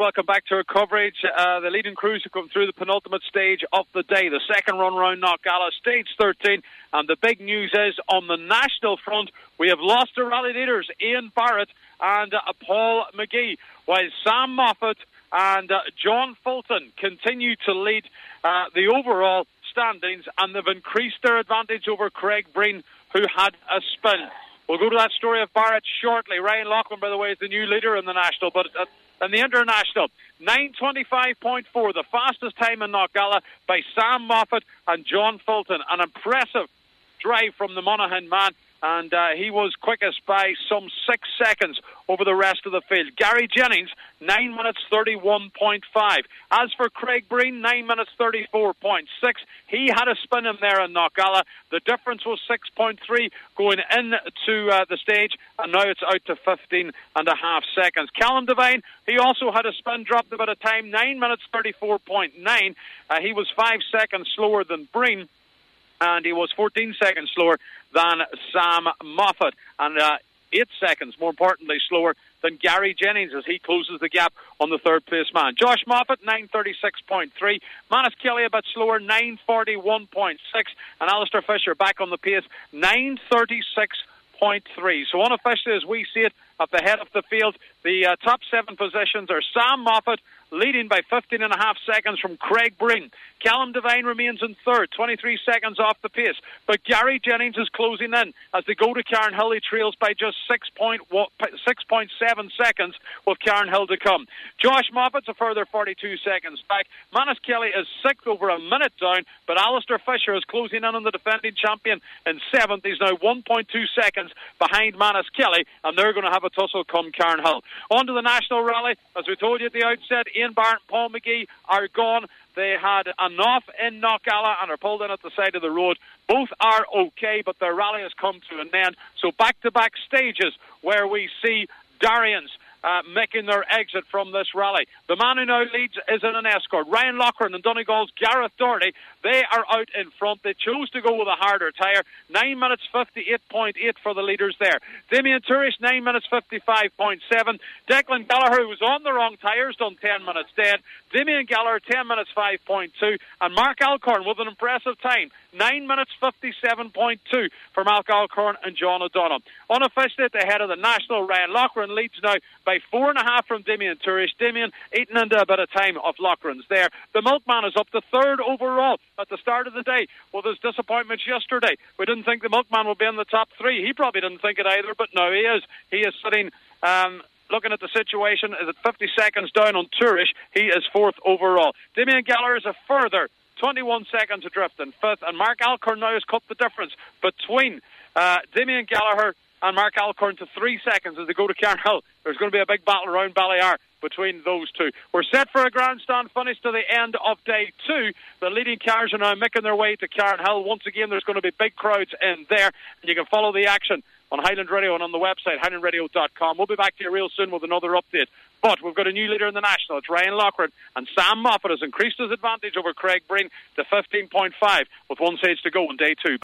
welcome back to our coverage. The leading crews have come through the penultimate stage of the day, the second run round Knockalla, stage 13. And the big news is, on the national front, we have lost our rally leaders, Ian Barrett and Paul McGee, while Sam Moffat and John Fulton continue to lead the overall standings, and they've increased their advantage over Craig Breen, who had a spin. We'll go to that story of Barrett shortly. Ryan Loughlin, by the way, is the new leader in the national, but in the international, 9:25.4, the fastest time in Knockalla by Sam Moffat and John Fulton. An impressive drive from the Monaghan man, and he was quickest by some 6 seconds over the rest of the field. Gary Jennings, 9 minutes 31.5. As for Craig Breen, 9 minutes 34.6. He had a spin in there in Knockalla. The difference was 6.3 going into the stage, and now it's out to 15.5 seconds. Callum Devine, he also had a spin, dropped a bit of time, 9 minutes 34.9. He was 5 seconds slower than Breen, and he was 14 seconds slower than Sam Moffat, and 8 seconds, more importantly, slower than Gary Jennings as he closes the gap on the third place man. Josh Moffat, 9:36.3. Manus Kelly a bit slower, 9:41.6. And Alistair Fisher back on the pace, 9:36.3. So unofficially, as we see it, at the head of the field, the top 7 positions are Sam Moffat, leading by 15.5 seconds from Craig Breen. Callum Devine remains in third, 23 seconds off the pace. But Gary Jennings is closing in. As they go to Cairnhill, he trails by just 6.7 seconds with Cairnhill to come. Josh Moffat's a further 42 seconds back. Manus Kelly is 6th, over a minute down, but Alistair Fisher is closing in on the defending champion in 7th. He's now 1.2 seconds behind Manus Kelly, and they're going to have a tussle come Cairnhill. On to the national rally. As we told you at the outset, Ian Barrett and Paul McGee are gone. They had enough in Knockalla and are pulled in at the side of the road. Both are okay, but their rally has come to an end. So back-to-back stages where we see Darians making their exit from this rally. The man who now leads is in an escort. Ryan Loughlin and Donegal's Gareth Doherty, they are out in front. They chose to go with a harder tyre. 9 minutes 58.8 for the leaders there. Damien Turish, 9 minutes 55.7. Declan Gallagher, who was on the wrong tyres, done 10 minutes dead. Damien Gallagher, 10 minutes 5.2. And Mark Alcorn with an impressive time, 9 minutes 57.2 for Mark Alcorn and John O'Donnell. Unofficially at the head of the national, Ryan Loughlin leads now by 4.5 from Damien Turish. Damien eating into a bit of time of Loughlin's there. The Milkman is up to 3rd overall at the start of the day with his disappointments yesterday. We didn't think the Milkman would be in the top 3. He probably didn't think it either, but now he is. He is sitting looking at the situation, is at 50 seconds down on Turish. He is 4th overall. Damien Gallagher is a further 21 seconds adrift in 5th, and Mark Alcorn now has cut the difference between Damien Gallagher and Mark Alcorn to 3 seconds as they go to Cairnhill. There's going to be a big battle around Ballyar between those two. We're set for a grandstand finish to the end of day 2. The leading cars are now making their way to Cairnhill. Once again, there's going to be big crowds in there, and you can follow the action on Highland Radio and on the website, highlandradio.com. We'll be back to you real soon with another update. But we've got a new leader in the national. It's Ryan Loughlin, and Sam Moffat has increased his advantage over Craig Breen to 15.5 with 1 stage to go in day 2.